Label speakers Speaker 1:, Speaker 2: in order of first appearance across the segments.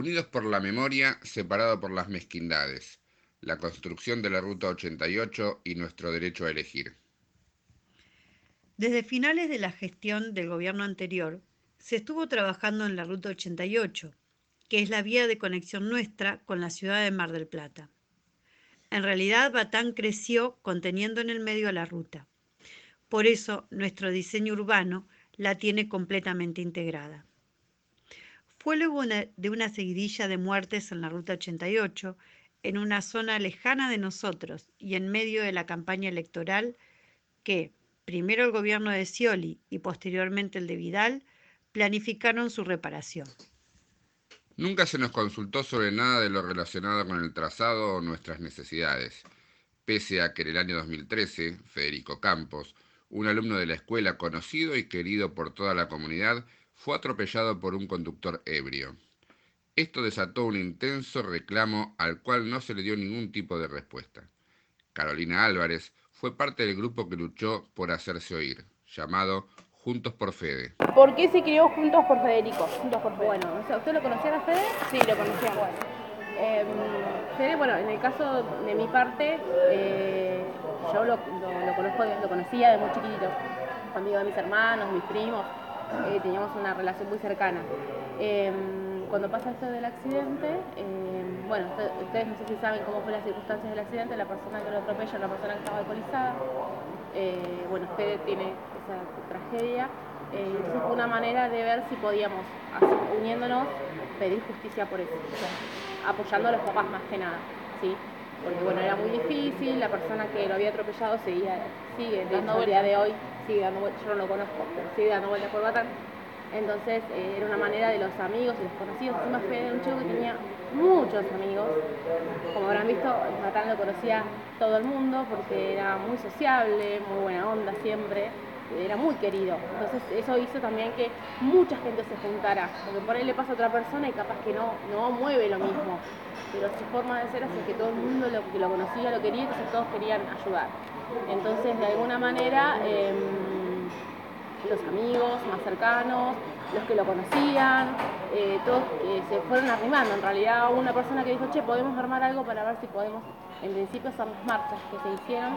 Speaker 1: Unidos por la memoria, separados por las mezquindades. La construcción de la Ruta 88 y nuestro derecho a elegir.
Speaker 2: Desde finales de la gestión del gobierno anterior, se estuvo trabajando en la Ruta 88, que es la vía de conexión nuestra con la ciudad de Mar del Plata. En realidad, Batán creció conteniendo en el medio a la ruta. Por eso, nuestro diseño urbano la tiene completamente integrada. Fue luego de una seguidilla de muertes en la Ruta 88, en una zona lejana de nosotros y en medio de la campaña electoral, que, primero el gobierno de Scioli y posteriormente el de Vidal, planificaron su reparación.
Speaker 1: Nunca se nos consultó sobre nada de lo relacionado con el trazado o nuestras necesidades, pese a que en el año 2013, Federico Campos, un alumno de la escuela conocido y querido por toda la comunidad, fue atropellado por un conductor ebrio. Esto desató un intenso reclamo al cual no se le dio ningún tipo de respuesta. Carolina Álvarez fue parte del grupo que luchó por hacerse oír, llamado Juntos por Fede.
Speaker 3: ¿Por qué se creó Juntos por Federico? Juntos por Fede. Bueno, o sea, ¿usted lo conocía a Fede? Sí, lo conocía. Bueno, Fede, bueno, en el caso de mi parte, yo lo conozco, lo conocía de muy chiquitito. Fue amigo de mis hermanos, mis primos, teníamos una relación muy cercana. Cuando pasa esto del accidente, bueno, ustedes no sé si saben cómo fue las circunstancias del accidente, la persona que lo atropella, una persona que estaba alcoholizada. Bueno, Fede tiene esa tragedia. Entonces fue una manera de ver si podíamos, uniéndonos, pedir justicia por eso, apoyando a los papás más que nada, ¿sí? Porque bueno, era muy difícil, la persona que lo había atropellado sigue dando el día de hoy, sigue dando vueltas, yo no lo conozco, pero sigue dando vueltas por Batán. Entonces era una manera de los amigos y los conocidos. Encima Fede un chico que tenía muchos amigos. Como habrán visto, Batán lo conocía todo el mundo porque era muy sociable, muy buena onda siempre. Era muy querido. Entonces eso hizo también que mucha gente se juntara. Porque por ahí le pasa a otra persona y capaz que no mueve lo mismo. Pero su forma de ser hace que todo el mundo que lo conocía, lo quería, entonces todos querían ayudar. Entonces de alguna manera los amigos más cercanos, los que lo conocían, todos se fueron arrimando. En realidad hubo una persona que dijo, che, podemos armar algo para ver si podemos, en principio, hacer las marchas que se hicieron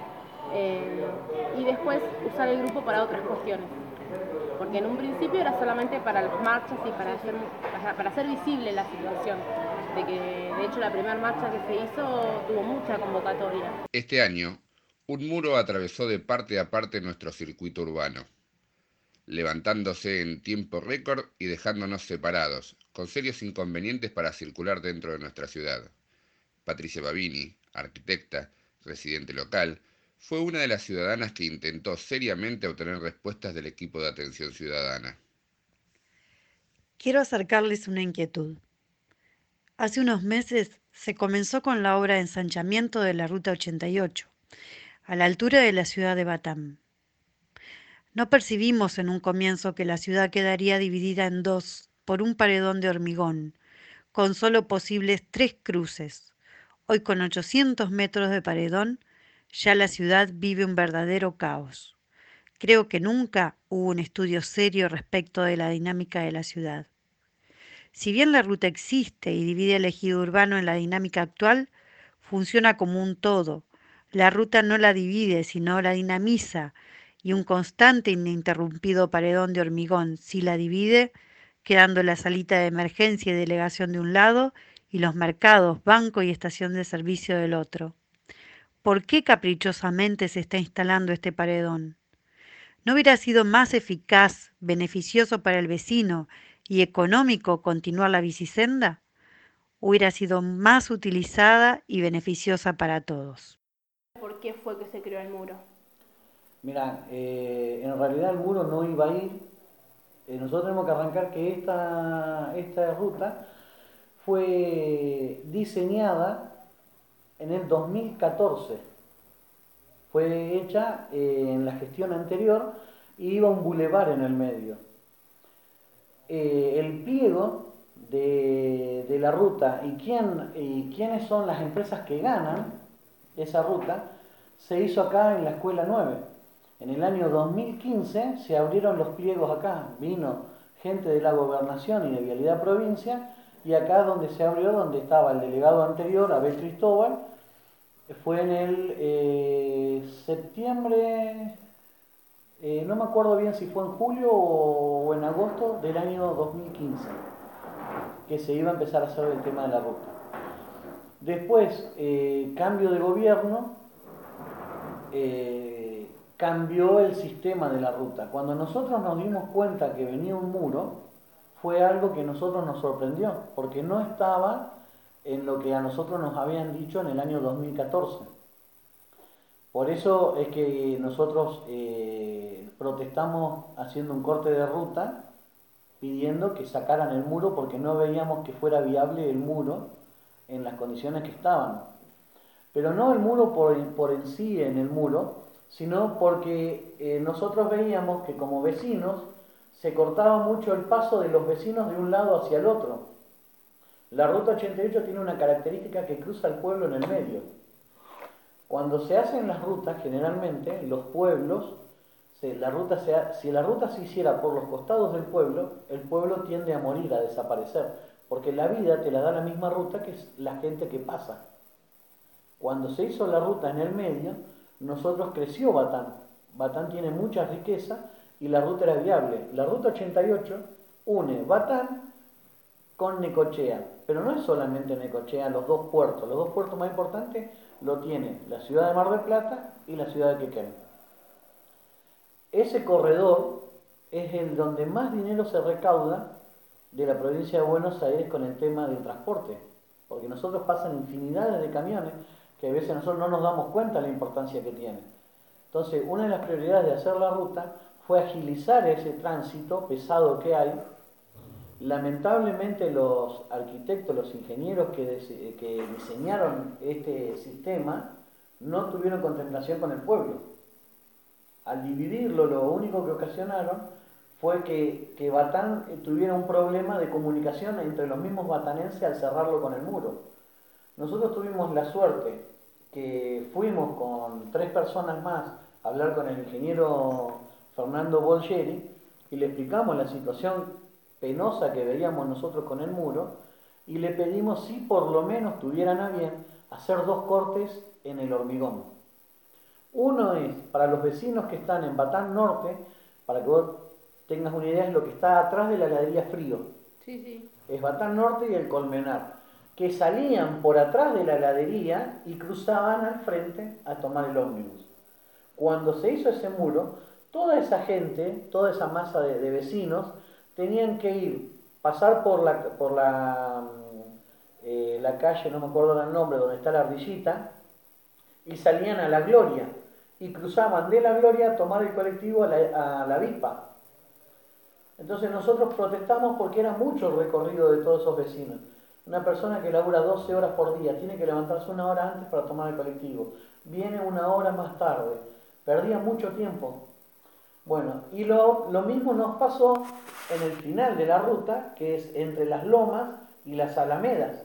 Speaker 3: y después usar el grupo para otras cuestiones. Porque en un principio era solamente para las marchas y para hacer visible la situación. De que, de hecho, la primera marcha que se hizo tuvo mucha convocatoria.
Speaker 1: Este año, un muro atravesó de parte a parte nuestro circuito urbano, levantándose en tiempo récord y dejándonos separados, con serios inconvenientes para circular dentro de nuestra ciudad. Patricia Babini, arquitecta, residente local, fue una de las ciudadanas que intentó seriamente obtener respuestas del equipo de atención ciudadana.
Speaker 2: Quiero acercarles una inquietud. Hace unos meses se comenzó con la obra de ensanchamiento de la Ruta 88, a la altura de la ciudad de Batam. No percibimos en un comienzo que la ciudad quedaría dividida en dos por un paredón de hormigón, con solo posibles 3 cruces. Hoy con 800 metros de paredón, ya la ciudad vive un verdadero caos. Creo que nunca hubo un estudio serio respecto de la dinámica de la ciudad. Si bien la ruta existe y divide el ejido urbano en la dinámica actual, funciona como un todo. La ruta no la divide, sino la dinamiza, y un constante e ininterrumpido paredón de hormigón sí la divide, quedando la salita de emergencia y delegación de un lado y los mercados, banco y estación de servicio del otro. ¿Por qué caprichosamente se está instalando este paredón? ¿No hubiera sido más eficaz, beneficioso para el vecino y económico continuar la bicisenda? Hubiera sido más utilizada y beneficiosa para todos.
Speaker 3: ¿Por qué fue que se creó el muro?
Speaker 4: Mira, en realidad el muro no iba a ir. Nosotros tenemos que arrancar que esta ruta fue diseñada en el 2014. Fue hecha en la gestión anterior y iba un bulevar en el medio. El pliego de la ruta y quiénes son las empresas que ganan esa ruta se hizo acá en la Escuela 9. En el año 2015 se abrieron los pliegos acá, vino gente de la Gobernación y de Vialidad Provincia y acá donde se abrió, donde estaba el delegado anterior, Abel Cristóbal, fue en el septiembre, no me acuerdo bien si fue en julio o en agosto del año 2015, que se iba a empezar a hacer el tema de la ruta. Después, cambio de gobierno, cambió el sistema de la ruta. Cuando nosotros nos dimos cuenta que venía un muro, fue algo que a nosotros nos sorprendió, porque no estaba en lo que a nosotros nos habían dicho en el año 2014. Por eso es que nosotros protestamos haciendo un corte de ruta, pidiendo que sacaran el muro, porque no veíamos que fuera viable el muro en las condiciones que estaban. Pero no el muro por en sí en el muro, sino porque nosotros veíamos que como vecinos se cortaba mucho el paso de los vecinos de un lado hacia el otro. La ruta 88 tiene una característica que cruza el pueblo en el medio. Cuando se hacen las rutas, generalmente, los pueblos, si la ruta se hiciera por los costados del pueblo, el pueblo tiende a morir, a desaparecer, porque la vida te la da la misma ruta que es la gente que pasa. Cuando se hizo la ruta en el medio, nosotros creció Batán. Batán tiene mucha riqueza y la ruta era viable. La ruta 88 une Batán con Necochea, pero no es solamente Necochea, los dos puertos más importantes lo tiene la ciudad de Mar del Plata y la ciudad de Quequén. Ese corredor es el donde más dinero se recauda de la provincia de Buenos Aires con el tema del transporte, porque nosotros pasan infinidades de camiones que a veces nosotros no nos damos cuenta de la importancia que tiene. Entonces, una de las prioridades de hacer la ruta fue agilizar ese tránsito pesado que hay. Lamentablemente los arquitectos, los ingenieros que diseñaron este sistema no tuvieron contemplación con el pueblo. Al dividirlo, lo único que ocasionaron fue que Batán tuviera un problema de comunicación entre los mismos batanenses al cerrarlo con el muro. Nosotros tuvimos la suerte que fuimos con 3 personas más a hablar con el ingeniero Fernando Bolgeri y le explicamos la situación penosa que veíamos nosotros con el muro y le pedimos si por lo menos tuvieran a bien hacer 2 cortes en el hormigón. Uno es para los vecinos que están en Batán Norte, para que vos tengas una idea, es lo que está atrás de la heladería Frío.
Speaker 3: Sí, sí.
Speaker 4: Es Batán Norte y el Colmenar, que salían por atrás de la heladería y cruzaban al frente a tomar el ómnibus. Cuando se hizo ese muro, toda esa gente, toda esa masa de vecinos, tenían que ir, pasar por la calle, no me acuerdo el nombre, donde está la ardillita, y salían a La Gloria, y cruzaban de La Gloria a tomar el colectivo a la Vipa. Entonces nosotros protestamos porque era mucho el recorrido de todos esos vecinos. Una persona que labura 12 horas por día, tiene que levantarse 1 hora antes para tomar el colectivo, viene 1 hora más tarde, perdía mucho tiempo. Bueno, y lo mismo nos pasó en el final de la ruta, que es entre Las Lomas y Las Alamedas.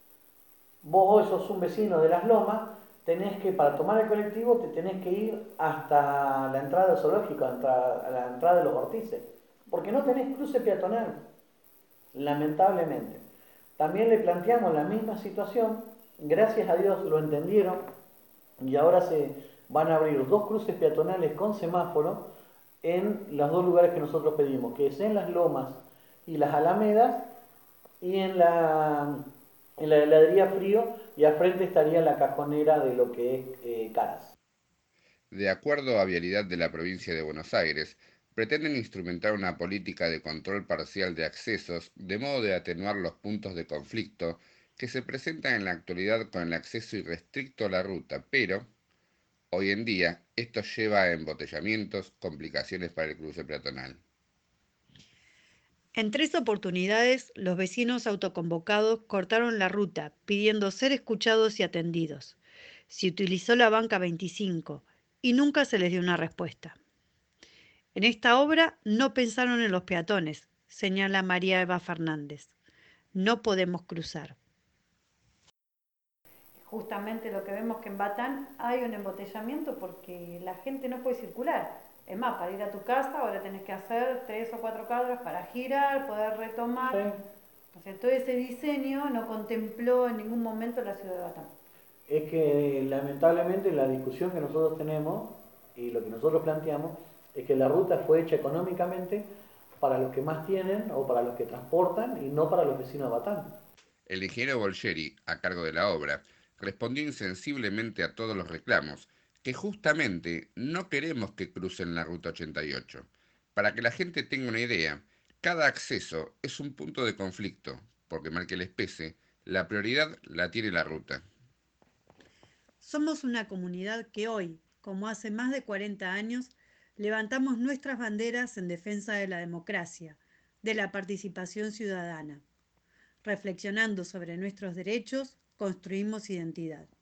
Speaker 4: Vos hoy sos un vecino de Las Lomas, tenés que, para tomar el colectivo, te tenés que ir hasta la entrada del zoológico, a la entrada de los Ortices, porque no tenés cruce peatonal, lamentablemente. También le planteamos la misma situación, gracias a Dios lo entendieron, y ahora se van a abrir 2 cruces peatonales con semáforo en los 2 lugares que nosotros pedimos, que es en Las Lomas y Las Alamedas, y en la heladería Frío, y al frente estaría la cajonera de lo que es Caras.
Speaker 1: De acuerdo a Vialidad de la provincia de Buenos Aires, pretenden instrumentar una política de control parcial de accesos de modo de atenuar los puntos de conflicto que se presentan en la actualidad con el acceso irrestricto a la ruta, pero hoy en día esto lleva a embotellamientos, complicaciones para el cruce peatonal.
Speaker 2: En 3 oportunidades, los vecinos autoconvocados cortaron la ruta, pidiendo ser escuchados y atendidos. Se utilizó la banca 25 y nunca se les dio una respuesta. En esta obra no pensaron en los peatones, señala María Eva Fernández. No podemos cruzar. Justamente lo que vemos que en Batán hay un embotellamiento porque la gente no puede circular. Es más, para ir a tu casa ahora tenés que hacer 3 o 4 cuadras para girar, poder retomar.
Speaker 4: Sí.
Speaker 2: O sea, todo ese diseño no contempló en ningún momento la ciudad de Batán.
Speaker 4: Es que lamentablemente la discusión que nosotros tenemos y lo que nosotros planteamos es que la ruta fue hecha económicamente para los que más tienen o para los que transportan y no para los vecinos de Batán.
Speaker 1: El ingeniero Bolgeri, a cargo de la obra, respondió insensiblemente a todos los reclamos, que justamente no queremos que crucen la Ruta 88. Para que la gente tenga una idea, cada acceso es un punto de conflicto, porque mal que les pese, la prioridad la tiene la ruta.
Speaker 2: Somos una comunidad que hoy, como hace más de 40 años, levantamos nuestras banderas en defensa de la democracia, de la participación ciudadana. Reflexionando sobre nuestros derechos, construimos identidad.